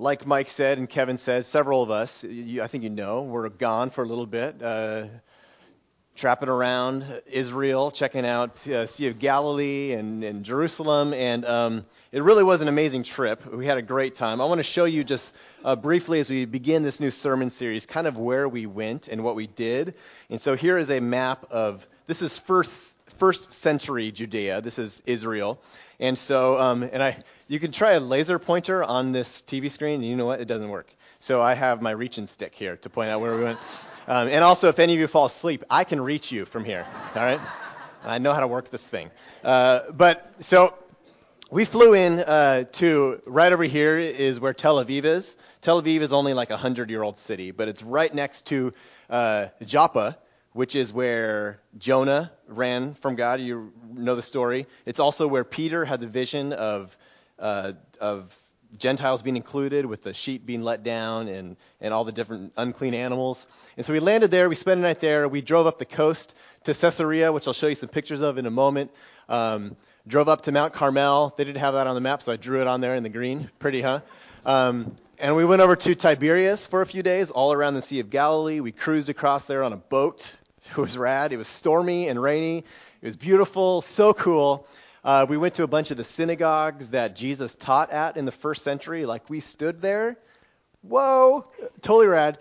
Like Mike said and Kevin said, several of us, I think you know, were gone for a little bit, trapping around Israel, checking out Sea of Galilee and Jerusalem, and it really was an amazing trip. We had a great time. I want to show you just briefly as we begin this new sermon series, kind of where we went and what we did. And so here is a map of, this is first century Judea. This is Israel. And so, you can try a laser pointer on this TV screen, and you know what? It doesn't work. So I have my reaching stick here to point out where we went. And also, if any of you fall asleep, I can reach you from here. All right? I know how to work this thing. So we flew in to right over here is where Tel Aviv is. Tel Aviv is only like a 100-year-old city, but it's right next to Joppa, which is where Jonah ran from God. You know the story. It's also where Peter had the vision of Gentiles being included, with the sheep being let down and all the different unclean animals. And so we landed there. We spent a night there. We drove up the coast to Caesarea, which I'll show you some pictures of in a moment. Drove up to Mount Carmel. They didn't have that on the map, so I drew it on there in the green. Pretty, huh? And we went over to Tiberias for a few days, all around the Sea of Galilee. We cruised across there on a boat. It was rad. It was stormy and rainy. It was beautiful, so cool. We went to a bunch of the synagogues that Jesus taught at in the first century. Like, we stood there. Whoa, totally rad.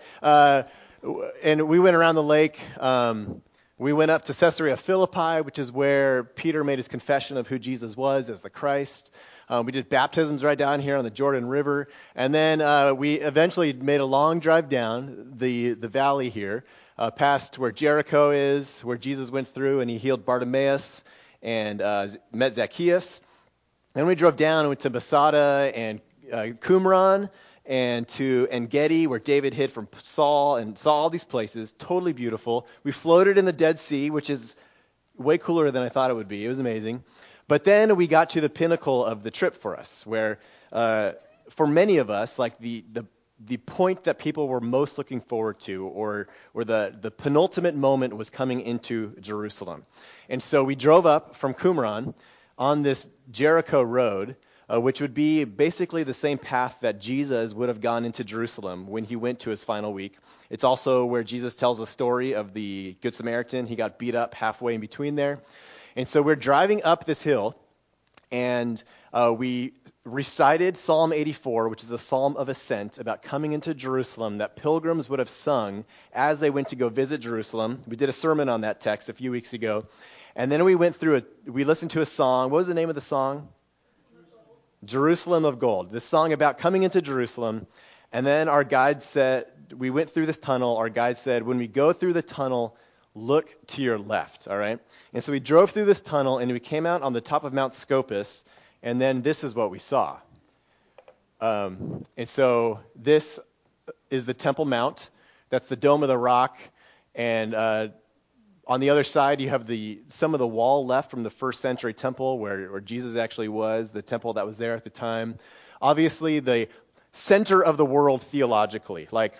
And we went around the lake. We went up to Caesarea Philippi, which is where Peter made his confession of who Jesus was as the Christ. We did baptisms right down here on the Jordan River. And then we eventually made a long drive down the valley here, past where Jericho is, where Jesus went through and he healed Bartimaeus and met Zacchaeus. Then we drove down and went to Masada and Qumran and to En-Gedi, where David hid from Saul, and saw all these places. Totally beautiful. We floated in the Dead Sea, which is way cooler than I thought it would be. It was amazing. But then we got to the pinnacle of the trip for us, where for many of us, like the point that people were most looking forward to, or the penultimate moment, was coming into Jerusalem. And so we drove up from Qumran on this Jericho road, which would be basically the same path that Jesus would have gone into Jerusalem when he went to his final week. It's also where Jesus tells a story of the Good Samaritan. He got beat up halfway in between there. And so we're driving up this hill, and we recited Psalm 84, which is a psalm of ascent about coming into Jerusalem that pilgrims would have sung as they went to go visit Jerusalem. We did a sermon on that text a few weeks ago. And then we we listened to a song. What was the name of the song? Jerusalem of Gold. This song about coming into Jerusalem. And then our guide said, we went through this tunnel. Our guide said, when we go through the tunnel, look to your left, all right? And so we drove through this tunnel, and we came out on the top of Mount Scopus, and then this is what we saw. And so this is the Temple Mount. That's the Dome of the Rock. And on the other side, you have some of the wall left from the first century temple where Jesus actually was, the temple that was there at the time. Obviously, the center of the world theologically, like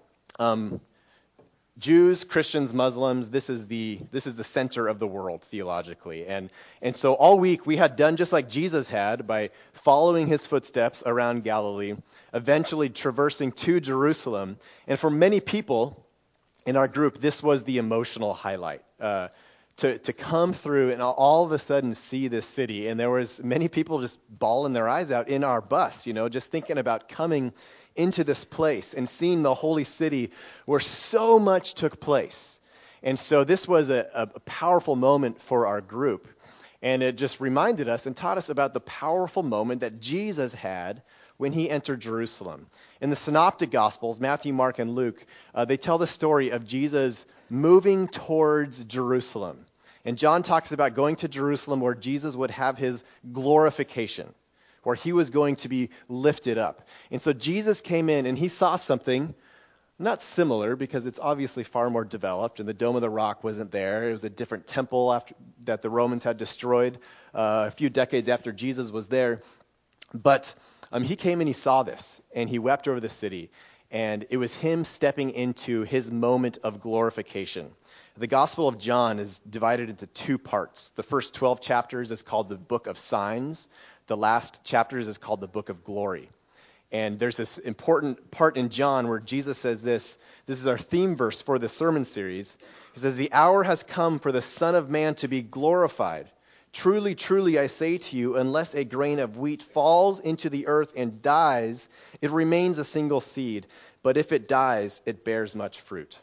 Jews, Christians, Muslims, this is the center of the world theologically. And so all week we had done just like Jesus had by following his footsteps around Galilee, eventually traversing to Jerusalem. And for many people in our group, this was the emotional highlight, to come through and all of a sudden see this city. And there was many people just bawling their eyes out in our bus, just thinking about coming into this place and seeing the holy city where so much took place. And so this was a powerful moment for our group. And it just reminded us and taught us about the powerful moment that Jesus had when he entered Jerusalem. In the Synoptic Gospels, Matthew, Mark, and Luke, they tell the story of Jesus moving towards Jerusalem. And John talks about going to Jerusalem where Jesus would have his glorification, where he was going to be lifted up. And so Jesus came in and he saw something not similar, because it's obviously far more developed, and the Dome of the Rock wasn't there. It was a different temple that the Romans had destroyed a few decades after Jesus was there. But he came and he saw this, and he wept over the city. And it was him stepping into his moment of glorification. The Gospel of John is divided into two parts. The first 12 chapters is called the Book of Signs. The last chapters is called the Book of Glory. And there's this important part in John where Jesus says this. This is our theme verse for the sermon series. He says, "The hour has come for the Son of Man to be glorified. Truly, truly, I say to you, unless a grain of wheat falls into the earth and dies, it remains a single seed. But if it dies, it bears much fruit."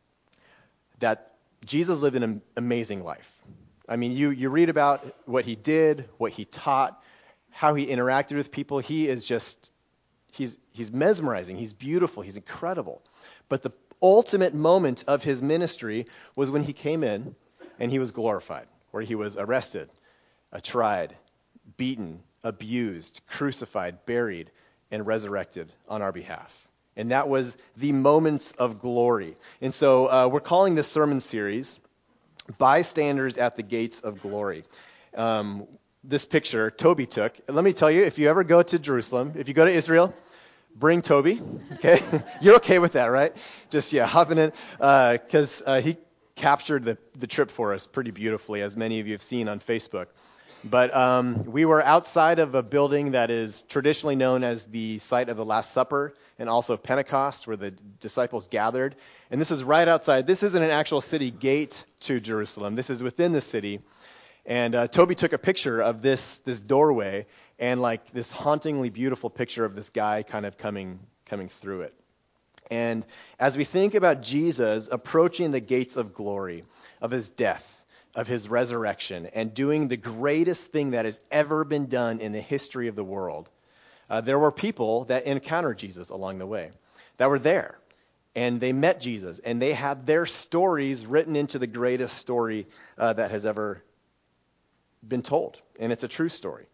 That Jesus lived an amazing life. I mean, you read about what he did, what he taught, how he interacted with people. He is just, he's mesmerizing. He's beautiful. He's incredible. But the ultimate moment of his ministry was when he came in and he was glorified, where he was arrested, tried, beaten, abused, crucified, buried, and resurrected on our behalf. And that was the moments of glory. And so we're calling this sermon series Bystanders at the Gates of Glory. This picture Toby took. Let me tell you, if you ever go to Jerusalem, if you go to Israel, bring Toby, okay? You're okay with that, right? Just, hopping in, because he captured the trip for us pretty beautifully, as many of you have seen on Facebook. But we were outside of a building that is traditionally known as the site of the Last Supper and also Pentecost, where the disciples gathered. And this is right outside. This isn't an actual city gate to Jerusalem. This is within the city. And Toby took a picture of this doorway and like this hauntingly beautiful picture of this guy kind of coming through it. And as we think about Jesus approaching the gates of glory, of his death, of his resurrection, and doing the greatest thing that has ever been done in the history of the world, there were people that encountered Jesus along the way, that were there. And they met Jesus, and they had their stories written into the greatest story that has ever been told. And it's a true story.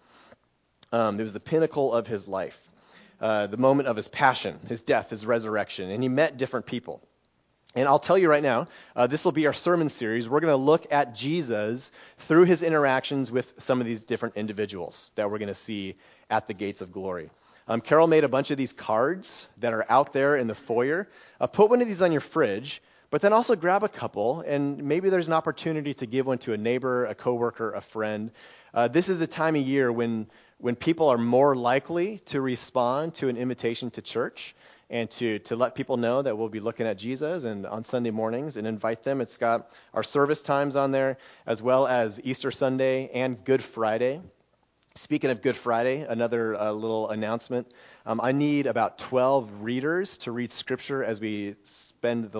It was the pinnacle of his life, the moment of his passion, his death, his resurrection. And he met different people. And I'll tell you right now, this will be our sermon series. We're going to look at Jesus through his interactions with some of these different individuals that we're going to see at the gates of glory. Carol made a bunch of these cards that are out there in the foyer. Put one of these on your fridge, but then also grab a couple, and maybe there's an opportunity to give one to a neighbor, a coworker, a friend. This is the time of year when people are more likely to respond to an invitation to church and to let people know that we'll be looking at Jesus and on Sunday mornings and invite them. It's got our service times on there, as well as Easter Sunday and Good Friday. Speaking of Good Friday, another little announcement. I need about 12 readers to read Scripture as we spend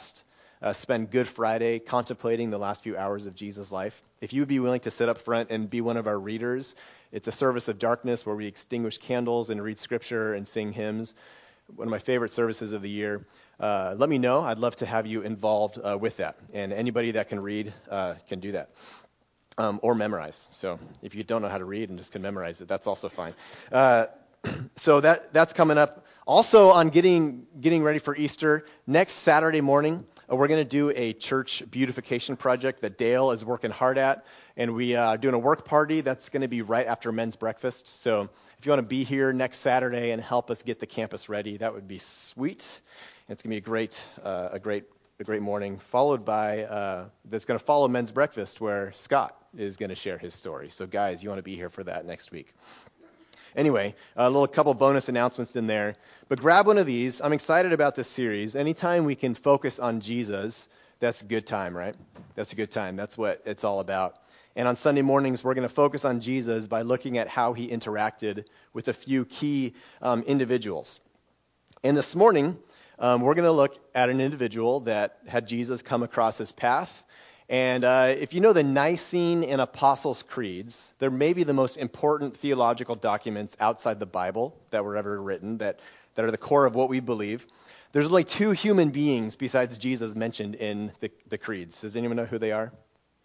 Good Friday contemplating the last few hours of Jesus' life. If you would be willing to sit up front and be one of our readers, it's a service of darkness where we extinguish candles and read Scripture and sing hymns. One of my favorite services of the year. Let me know. I'd love to have you involved with that. And anybody that can read can do that. Or memorize. So if you don't know how to read and just can memorize it, that's also fine. So that's coming up. Also on getting ready for Easter, next Saturday morning, we're going to do a church beautification project that Dale is working hard at. And we are doing a work party that's going to be right after men's breakfast. So if you want to be here next Saturday and help us get the campus ready, that would be sweet. And it's going to be a great morning, followed by that's going to follow men's breakfast, where Scott is going to share his story. So guys, you want to be here for that next week. Anyway, a couple bonus announcements in there. But grab one of these. I'm excited about this series. Anytime we can focus on Jesus, that's a good time, right? That's a good time. That's what it's all about. And on Sunday mornings, we're going to focus on Jesus by looking at how he interacted with a few key individuals. And this morning, we're going to look at an individual that had Jesus come across his path. And if you know the Nicene and Apostles' Creeds, they're maybe the most important theological documents outside the Bible that were ever written, that are the core of what we believe. There's only two human beings besides Jesus mentioned in the creeds. Does anyone know who they are?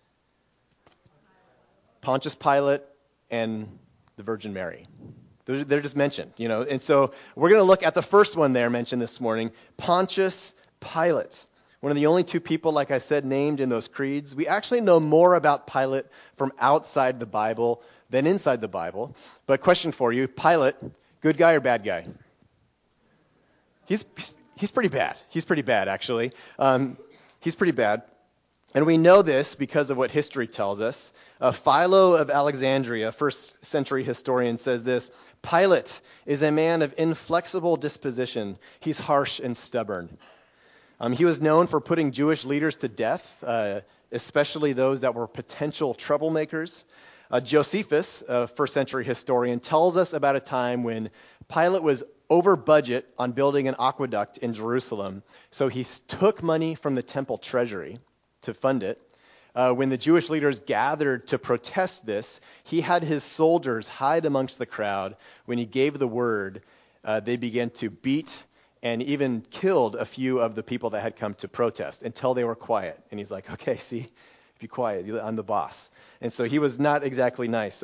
Pontius Pilate and the Virgin Mary. They're just mentioned, And so we're going to look at the first one there mentioned this morning, Pontius Pilate. One of the only two people, like I said, named in those creeds. We actually know more about Pilate from outside the Bible than inside the Bible. But question for you, Pilate, good guy or bad guy? He's pretty bad. He's pretty bad, actually. He's pretty bad. And we know this because of what history tells us. Philo of Alexandria, first century historian, says this: Pilate is a man of inflexible disposition. He's harsh and stubborn. He was known for putting Jewish leaders to death, especially those that were potential troublemakers. Josephus, a first century historian, tells us about a time when Pilate was over budget on building an aqueduct in Jerusalem. So he took money from the temple treasury to fund it. When the Jewish leaders gathered to protest this, he had his soldiers hide amongst the crowd. When he gave the word, they began to beat and even killed a few of the people that had come to protest until they were quiet. And he's like, okay, see, be quiet. I'm the boss. And so he was not exactly nice.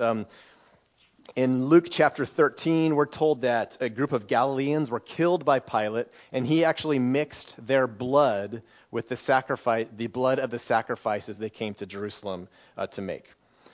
In Luke chapter 13, we're told that a group of Galileans were killed by Pilate, and he actually mixed their blood with the blood of the sacrifices they came to Jerusalem to make.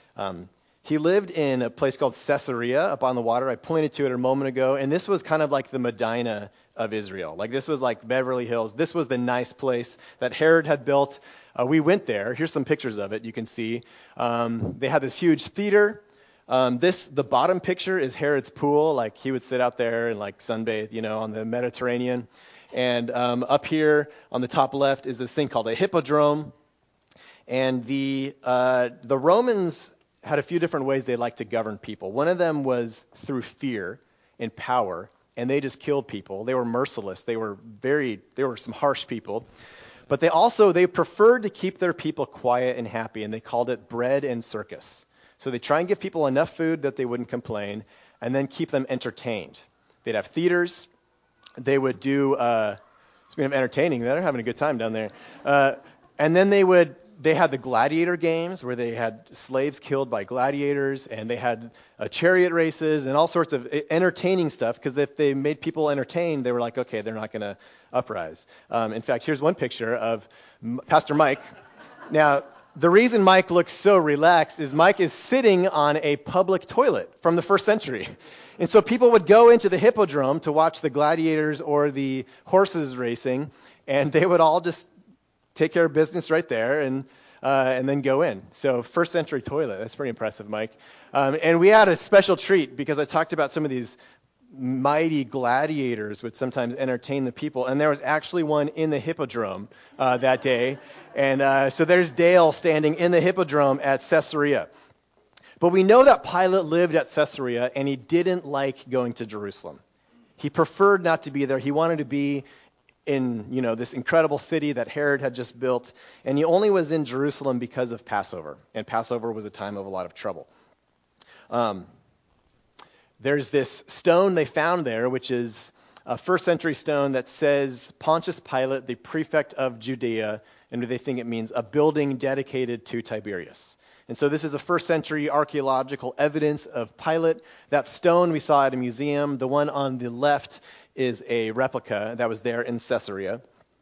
He lived in a place called Caesarea up on the water. I pointed to it a moment ago, and this was kind of like the Medina of Israel. Like this was like Beverly Hills. This was the nice place that Herod had built. We went there. Here's some pictures of it. You can see they had this huge theater. The bottom picture is Herod's pool. Like he would sit out there and like sunbathe, on the Mediterranean. And up here on the top left is this thing called a hippodrome. And the Romans had a few different ways they liked to govern people. One of them was through fear and power, and they just killed people. They were merciless. They were some harsh people. But they preferred to keep their people quiet and happy, and they called it bread and circus. So they try and give people enough food that they wouldn't complain, and then keep them entertained. They'd have theaters. They would do, speaking of entertaining, they're having a good time down there. And then they had the gladiator games where they had slaves killed by gladiators, and they had chariot races and all sorts of entertaining stuff, because if they made people entertained, they were like, okay, they're not going to uprise. In fact, here's one picture of Pastor Mike. Now, the reason Mike looks so relaxed is Mike is sitting on a public toilet from the first century. And so people would go into the hippodrome to watch the gladiators or the horses racing, and they would all just take care of business right there and then go in. So first century toilet, that's pretty impressive, Mike. And we had a special treat because I talked about some of these mighty gladiators would sometimes entertain the people, and there was actually one in the hippodrome that day. And so there's Dale standing in the hippodrome at Caesarea. But we know that Pilate lived at Caesarea, and he didn't like going to Jerusalem. He preferred not to be there. He wanted to be in, this incredible city that Herod had just built, and he only was in Jerusalem because of Passover, and Passover was a time of a lot of trouble. There's this stone they found there, which is a first century stone that says Pontius Pilate, the prefect of Judea, and they think it means a building dedicated to Tiberius. And so this is a first century archaeological evidence of Pilate. That stone we saw at a museum. The one on the left is a replica that was there in Caesarea.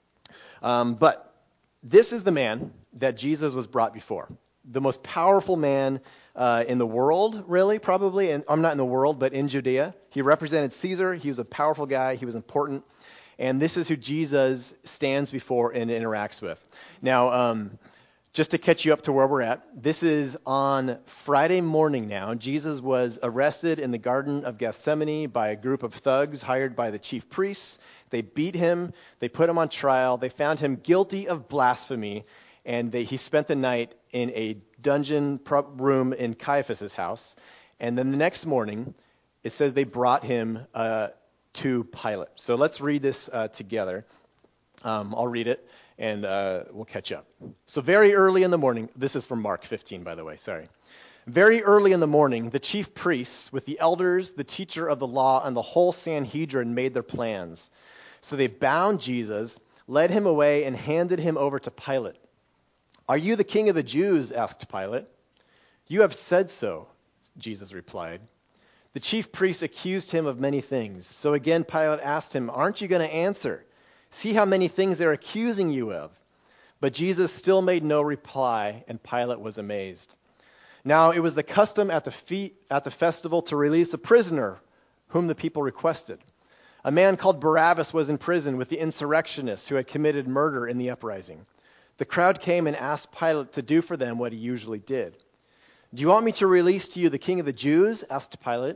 But this is the man that Jesus was brought before. The most powerful man in the world, really, probably. And I'm not in the world, but in Judea. He represented Caesar. He was a powerful guy. He was important. And this is who Jesus stands before and interacts with. Now, just to catch you up to where we're at, this is on Friday morning now. Jesus was arrested in the Garden of Gethsemane by a group of thugs hired by the chief priests. They beat him. They put him on trial. They found him guilty of blasphemy, and he spent the night in a dungeon room in Caiaphas' house. And then the next morning, it says they brought him to Pilate. So let's read this together. I'll read it, and we'll catch up. So very early in the morning, this is from Mark 15, by the way, sorry. Very early in the morning, the chief priests, with the elders, the teacher of the law, and the whole Sanhedrin made their plans. So they bound Jesus, led him away, and handed him over to Pilate. "Are you the king of the Jews?" asked Pilate. "You have said so," Jesus replied. The chief priests accused him of many things. So again Pilate asked him, "Aren't you going to answer? See how many things they're accusing you of." But Jesus still made no reply, and Pilate was amazed. Now it was the custom at the festival to release a prisoner whom the people requested. A man called Barabbas was in prison with the insurrectionists who had committed murder in the uprising. The crowd came and asked Pilate to do for them what he usually did. "Do you want me to release to you the king of the Jews?" asked Pilate.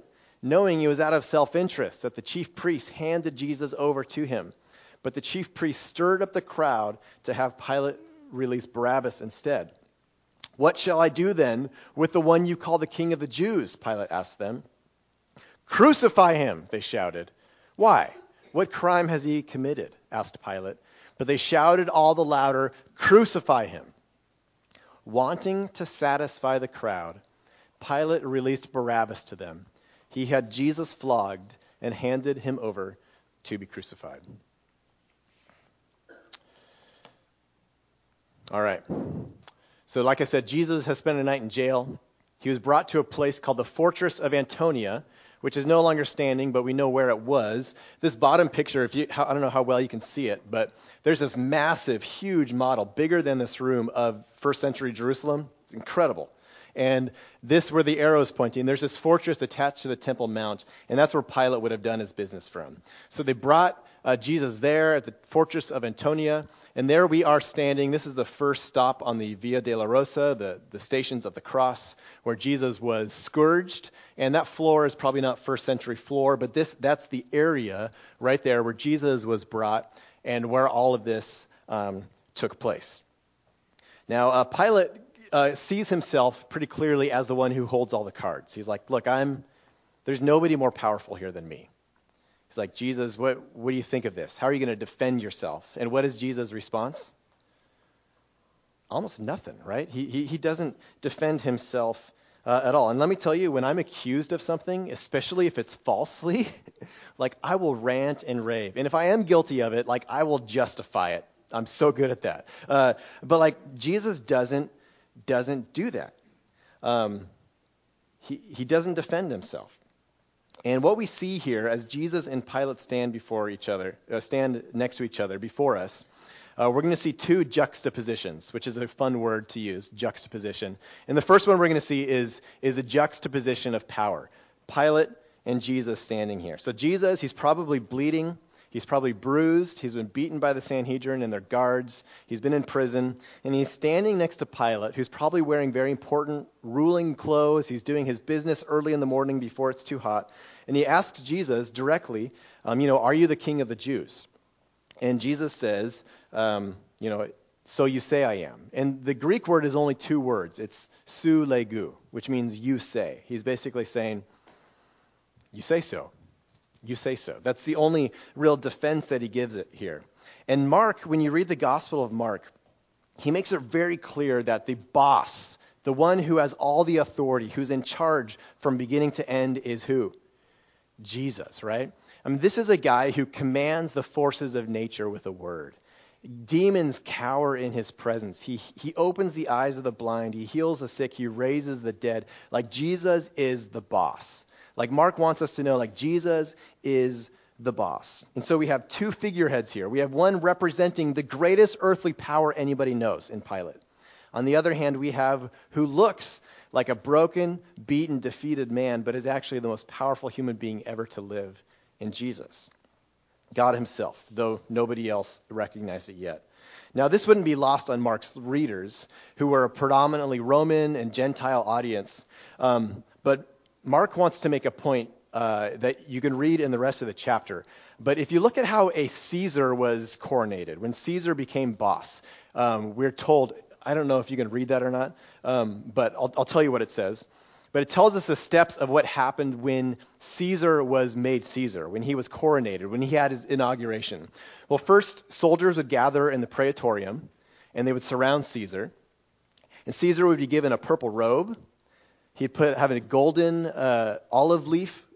knowing it was out of self-interest that the chief priests handed Jesus over to him. But the chief priests stirred up the crowd to have Pilate release Barabbas instead. "What shall I do then with the one you call the King of the Jews?" Pilate asked them. "Crucify him," they shouted. "Why? What crime has he committed?" asked Pilate. But they shouted all the louder, "Crucify him." Wanting to satisfy the crowd, Pilate released Barabbas to them. He had Jesus flogged and handed him over to be crucified. All right. So like I said, Jesus has spent a night in jail. He was brought to a place called the Fortress of Antonia, which is no longer standing, but we know where it was. This bottom picture, I don't know how well you can see it, but there's this massive, huge model, bigger than this room, of first century Jerusalem. It's incredible. And this where the arrow is pointing, there's this fortress attached to the Temple Mount, and that's where Pilate would have done his business from. So they brought Jesus there at the Fortress of Antonia, and there we are standing. This is the first stop on the Via Dolorosa, the Stations of the Cross, where Jesus was scourged. And that floor is probably not first century floor, but that's the area right there where Jesus was brought and where all of this took place. Now, Pilate sees himself pretty clearly as the one who holds all the cards. He's like, look, there's nobody more powerful here than me. He's like, Jesus, what do you think of this? How are you going to defend yourself? And what is Jesus' response? Almost nothing, right? He doesn't defend himself at all. And let me tell you, when I'm accused of something, especially if it's falsely, like I will rant and rave. And if I am guilty of it, like I will justify it. I'm so good at that. But like Jesus doesn't do that. He doesn't defend himself. And what we see here as Jesus and Pilate stand next to each other before us, we're going to see two juxtapositions, which is a fun word to use, juxtaposition. And the first one we're going to see is a juxtaposition of power. Pilate and Jesus standing here. So Jesus, he's probably bleeding. He's probably bruised. He's been beaten by the Sanhedrin and their guards. He's been in prison. And he's standing next to Pilate, who's probably wearing very important ruling clothes. He's doing his business early in the morning before it's too hot. And he asks Jesus directly, are you the King of the Jews? And Jesus says, so you say I am. And the Greek word is only two words. It's su legu, which means you say. He's basically saying, you say so. You say so. That's the only real defense that he gives it here. And Mark, when you read the Gospel of Mark, he makes it very clear that the boss, the one who has all the authority, who's in charge from beginning to end, is who? Jesus, right? I mean, this is a guy who commands the forces of nature with a word. Demons cower in his presence. He opens the eyes of the blind. He heals the sick. He raises the dead. Like Jesus is the boss. Like Mark wants us to know, like Jesus is the boss. And so we have two figureheads here. We have one representing the greatest earthly power anybody knows in Pilate. On the other hand, we have who looks like a broken, beaten, defeated man, but is actually the most powerful human being ever to live in Jesus. God himself, though nobody else recognized it yet. Now, this wouldn't be lost on Mark's readers, who were a predominantly Roman and Gentile audience. But Mark wants to make a point that you can read in the rest of the chapter. But if you look at how a Caesar was coronated, when Caesar became boss, we're told, I don't know if you can read that or not, but I'll tell you what it says. But it tells us the steps of what happened when Caesar was made Caesar, when he was coronated, when he had his inauguration. Well, first, soldiers would gather in the Praetorium, and they would surround Caesar. And Caesar would be given a purple robe. He'd have a golden an olive leaf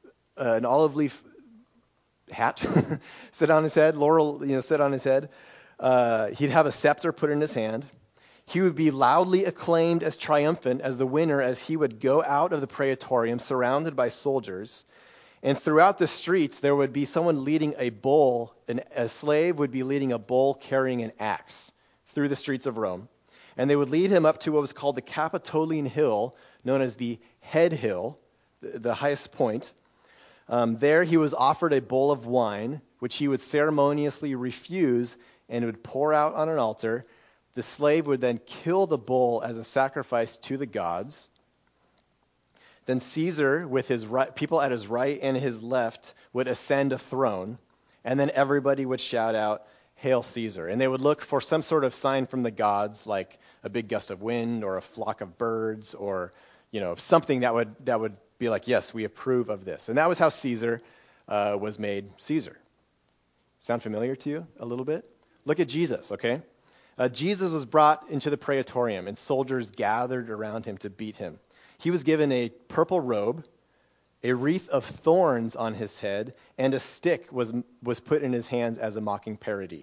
hat sit on his head, laurel, sit on his head. He'd have a scepter put in his hand. He would be loudly acclaimed as triumphant as the winner as he would go out of the Praetorium surrounded by soldiers. And throughout the streets, there would be someone leading a bull, a slave would be leading a bull carrying an axe through the streets of Rome. And they would lead him up to what was called the Capitoline Hill, known as the Head Hill, the highest point. There he was offered a bowl of wine, which he would ceremoniously refuse and would pour out on an altar. The slave would then kill the bull as a sacrifice to the gods. Then Caesar, with his people at his right and his left, would ascend a throne, and then everybody would shout out, "Hail Caesar." And they would look for some sort of sign from the gods, like a big gust of wind or a flock of birds or, something that would be like, yes, we approve of this. And that was how Caesar was made Caesar. Sound familiar to you a little bit? Look at Jesus, okay? Jesus was brought into the praetorium, and soldiers gathered around him to beat him. He was given a purple robe, a wreath of thorns on his head, and a stick was put in his hands as a mocking parody.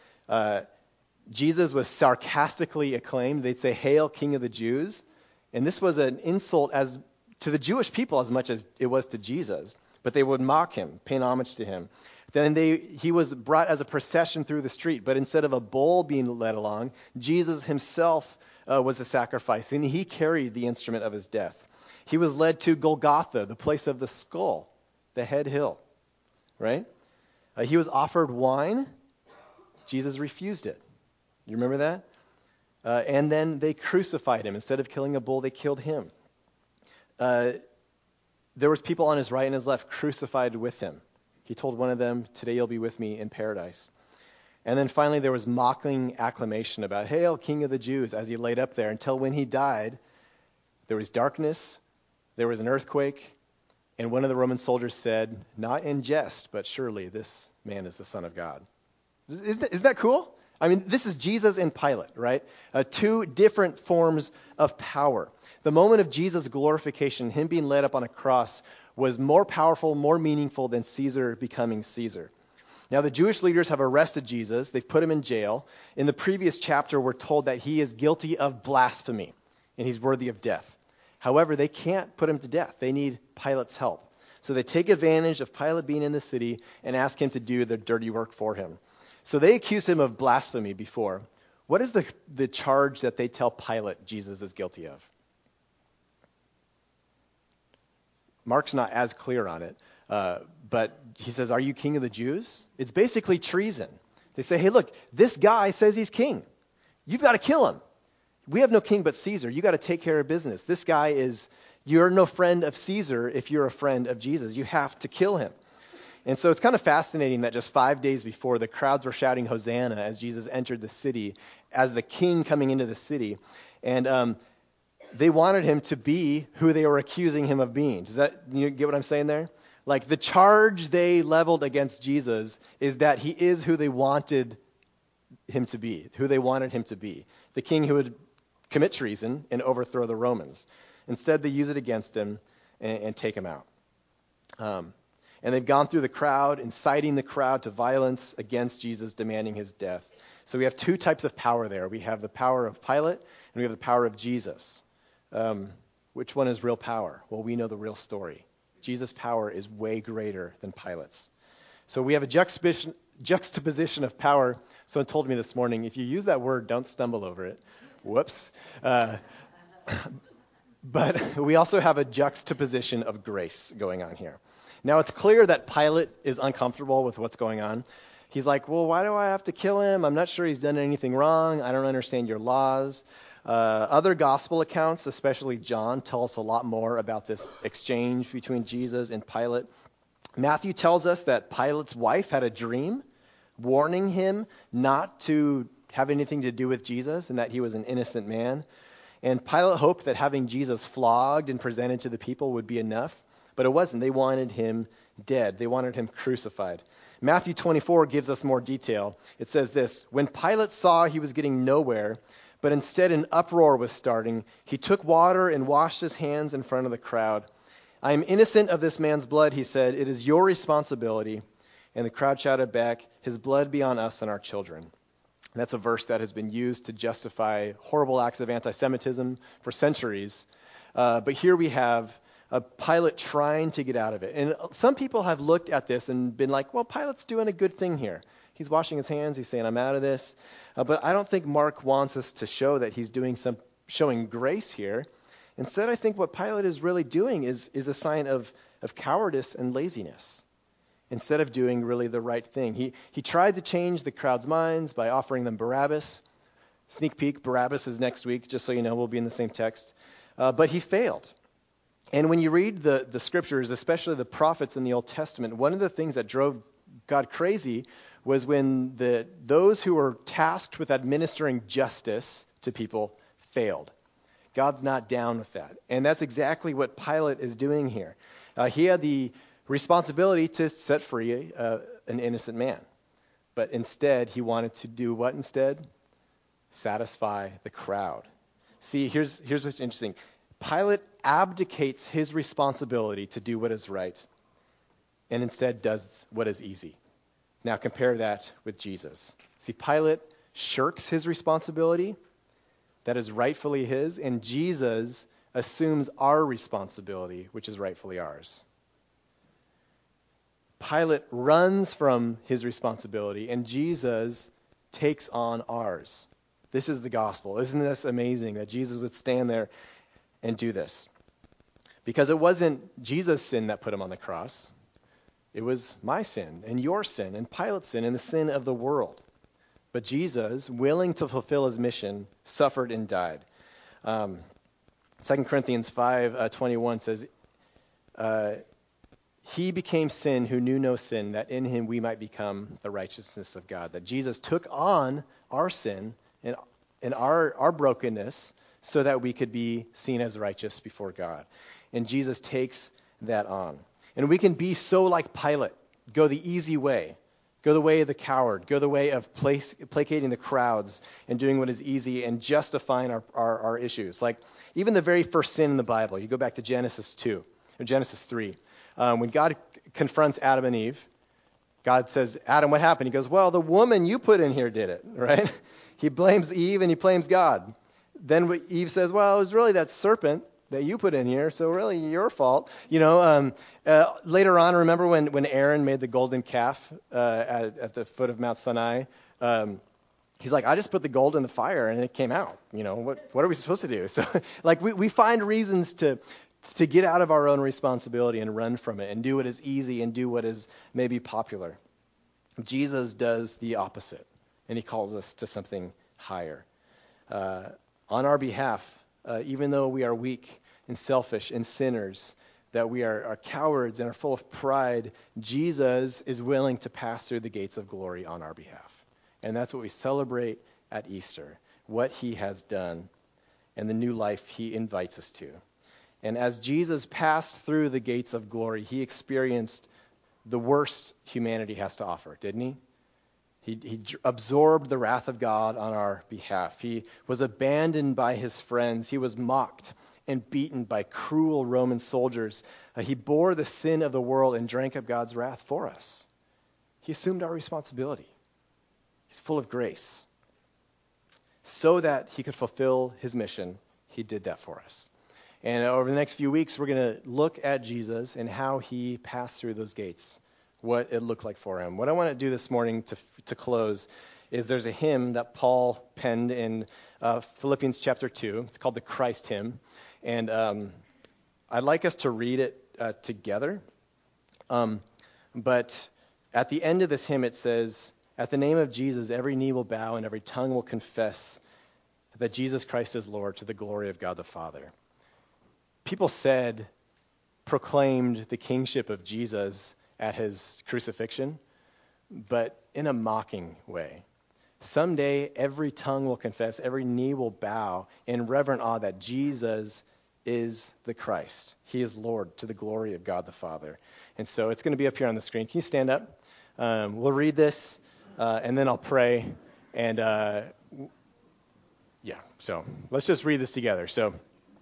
Jesus was sarcastically acclaimed. They'd say, "Hail, King of the Jews." And this was an insult to the Jewish people as much as it was to Jesus. But they would mock him, pay homage to him. Then he was brought as a procession through the street. But instead of a bull being led along, Jesus himself was a sacrifice. And he carried the instrument of his death. He was led to Golgotha, the place of the skull, the head hill, right? He was offered wine. Jesus refused it. You remember that? And then they crucified him. Instead of killing a bull, they killed him. There was people on his right and his left crucified with him. He told one of them, "Today you'll be with me in paradise." And then finally there was mocking acclamation about, "Hail, King of the Jews," as he laid up there, until when he died, there was darkness, there was an earthquake, and one of the Roman soldiers said, not in jest, but surely this man is the Son of God. Isn't that cool? I mean, this is Jesus and Pilate, right? Two different forms of power. The moment of Jesus' glorification, him being led up on a cross, was more powerful, more meaningful than Caesar becoming Caesar. Now, the Jewish leaders have arrested Jesus. They've put him in jail. In the previous chapter, we're told that he is guilty of blasphemy, and he's worthy of death. However, they can't put him to death. They need Pilate's help. So they take advantage of Pilate being in the city and ask him to do the dirty work for him. So they accuse him of blasphemy before. What is the charge that they tell Pilate Jesus is guilty of? Mark's not as clear on it, but he says, "Are you king of the Jews?" It's basically treason. They say, "Hey, look, this guy says he's king. You've got to kill him. We have no king but Caesar. You got to take care of business. This guy you're no friend of Caesar if you're a friend of Jesus. You have to kill him." And so it's kind of fascinating that just 5 days before, the crowds were shouting Hosanna as Jesus entered the city, as the king coming into the city. And they wanted him to be who they were accusing him of being. Does that, you get what I'm saying there? Like, the charge they leveled against Jesus is that he is who they wanted him to be, who they wanted him to be. The king who would commit treason and overthrow the Romans. Instead, they use it against him and take him out. And they've gone through the crowd, inciting the crowd to violence against Jesus, demanding his death. So we have two types of power there. We have the power of Pilate, and we have the power of Jesus. Which one is real power? Well, we know the real story. Jesus' power is way greater than Pilate's. So we have a juxtaposition of power. Someone told me this morning, if you use that word, don't stumble over it. Whoops. But we also have a juxtaposition of grace going on here. Now, it's clear that Pilate is uncomfortable with what's going on. He's like, "Well, why do I have to kill him? I'm not sure he's done anything wrong. I don't understand your laws." Other gospel accounts, especially John, tell us a lot more about this exchange between Jesus and Pilate. Matthew tells us that Pilate's wife had a dream warning him not to have anything to do with Jesus and that he was an innocent man. And Pilate hoped that having Jesus flogged and presented to the people would be enough, but it wasn't. They wanted him dead. They wanted him crucified. Matthew 24 gives us more detail. It says this: "When Pilate saw he was getting nowhere, but instead an uproar was starting, he took water and washed his hands in front of the crowd. 'I am innocent of this man's blood,' he said. 'It is your responsibility.' And the crowd shouted back, 'His blood be on us and our children.'" And that's a verse that has been used to justify horrible acts of anti-Semitism for centuries. But here we have Pilate trying to get out of it. And some people have looked at this and been like, well, Pilate's doing a good thing here. He's washing his hands. He's saying, "I'm out of this." But I don't think Mark wants us to show that he's showing grace here. Instead, I think what Pilate is really doing is a sign of cowardice and laziness, instead of doing really the right thing. He tried to change the crowd's minds by offering them Barabbas. Sneak peek, Barabbas is next week, just so you know, we'll be in the same text. But he failed. And when you read the scriptures, especially the prophets in the Old Testament, one of the things that drove God crazy was when those who were tasked with administering justice to people failed. God's not down with that. And that's exactly what Pilate is doing here. He had the responsibility to set free an innocent man. But instead, he wanted to do what instead? Satisfy the crowd. See, here's what's interesting. Pilate abdicates his responsibility to do what is right and instead does what is easy. Now compare that with Jesus. See, Pilate shirks his responsibility that is rightfully his, and Jesus assumes our responsibility, which is rightfully ours. Pilate runs from his responsibility, and Jesus takes on ours. This is the gospel. Isn't this amazing that Jesus would stand there and do this? Because it wasn't Jesus' sin that put him on the cross. It was my sin and your sin and Pilate's sin and the sin of the world. But Jesus, willing to fulfill his mission, suffered and died. 2 Corinthians 5:21 says, he became sin who knew no sin, that in him we might become the righteousness of God. That Jesus took on our sin and our brokenness so that we could be seen as righteous before God. And Jesus takes that on. And we can be so like Pilate, go the easy way, go the way of the coward, go the way of placating the crowds and doing what is easy and justifying our issues. Like even the very first sin in the Bible, you go back to Genesis 3. When God confronts Adam and Eve, God says, Adam, what happened? He goes, well, the woman you put in here did it, right? He blames Eve and he blames God. Then Eve says, well, it was really that serpent that you put in here, so really your fault. Later on, remember when Aaron made the golden calf at the foot of Mount Sinai? He's like, I just put the gold in the fire and it came out. What are we supposed to do? So like we find reasons to get out of our own responsibility and run from it and do what is easy and do what is maybe popular. Jesus does the opposite, and he calls us to something higher. On our behalf, even though we are weak and selfish and sinners, that we are cowards and are full of pride, Jesus is willing to pass through the gates of glory on our behalf. And that's what we celebrate at Easter, what he has done and the new life he invites us to. And as Jesus passed through the gates of glory, he experienced the worst humanity has to offer, didn't he? He absorbed the wrath of God on our behalf. He was abandoned by his friends. He was mocked and beaten by cruel Roman soldiers. He bore the sin of the world and drank up God's wrath for us. He assumed our responsibility. He's full of grace. So that he could fulfill his mission, he did that for us. And over the next few weeks, we're going to look at Jesus and how he passed through those gates, what it looked like for him. What I want to do this morning to close is there's a hymn that Paul penned in Philippians chapter 2. It's called the Christ hymn. And I'd like us to read it together. But at the end of this hymn, it says, at the name of Jesus, every knee will bow and every tongue will confess that Jesus Christ is Lord to the glory of God the Father. People proclaimed the kingship of Jesus at his crucifixion, but in a mocking way. Someday, every tongue will confess, every knee will bow in reverent awe that Jesus is the Christ. He is Lord to the glory of God the Father. And so it's going to be up here on the screen. Can you stand up? We'll read this, and then I'll pray. And so let's just read this together. So,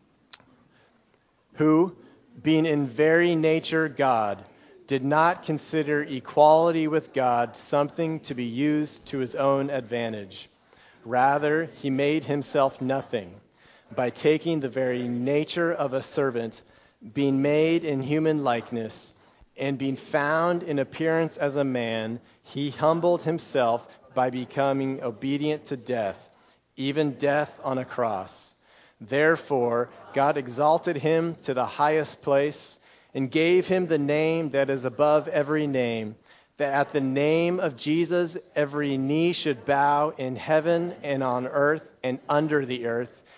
who, being in very nature God, did not consider equality with God something to be used to his own advantage. Rather, he made himself nothing by taking the very nature of a servant, being made in human likeness, and being found in appearance as a man, he humbled himself by becoming obedient to death, even death on a cross. Therefore, God exalted him to the highest place and gave him the name that is above every name, that at the name of Jesus every knee should bow in heaven and on earth and under the earth,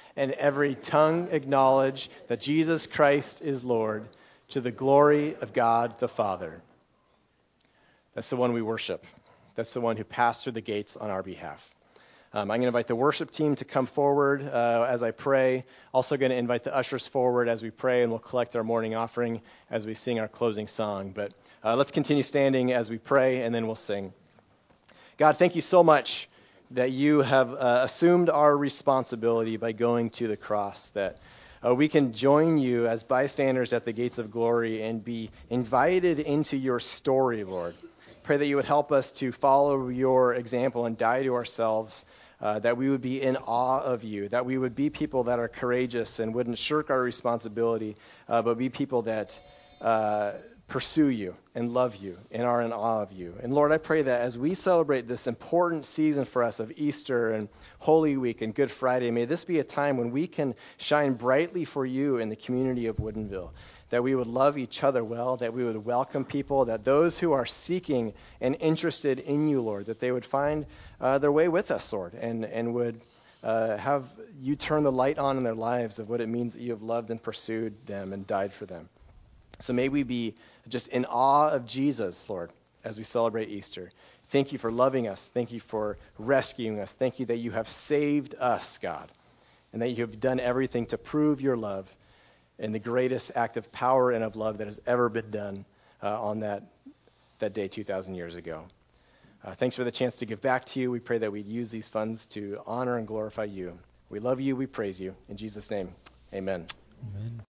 and every tongue acknowledge that Jesus Christ is Lord, to the glory of God the Father. That's the one we worship. That's the one who passed through the gates on our behalf. I'm going to invite the worship team to come forward as I pray. Also going to invite the ushers forward as we pray, and we'll collect our morning offering as we sing our closing song. But let's continue standing as we pray, and then we'll sing. God, thank you so much that you have assumed our responsibility by going to the cross, that we can join you as bystanders at the gates of glory and be invited into your story, Lord. Pray that you would help us to follow your example and die to ourselves, that we would be in awe of you, that we would be people that are courageous and wouldn't shirk our responsibility, but be people that pursue you and love you and are in awe of you. And Lord, I pray that as we celebrate this important season for us of Easter and Holy Week and Good Friday, may this be a time when we can shine brightly for you in the community of Woodinville, that we would love each other well, that we would welcome people, that those who are seeking and interested in you, Lord, that they would find their way with us, Lord, and would have you turn the light on in their lives of what it means that you have loved and pursued them and died for them. So may we be just in awe of Jesus, Lord, as we celebrate Easter. Thank you for loving us. Thank you for rescuing us. Thank you that you have saved us, God, and that you have done everything to prove your love and the greatest act of power and of love that has ever been done on that day 2,000 years ago. Thanks for the chance to give back to you. We pray that we'd use these funds to honor and glorify you. We love you. We praise you. In Jesus' name, amen. Amen.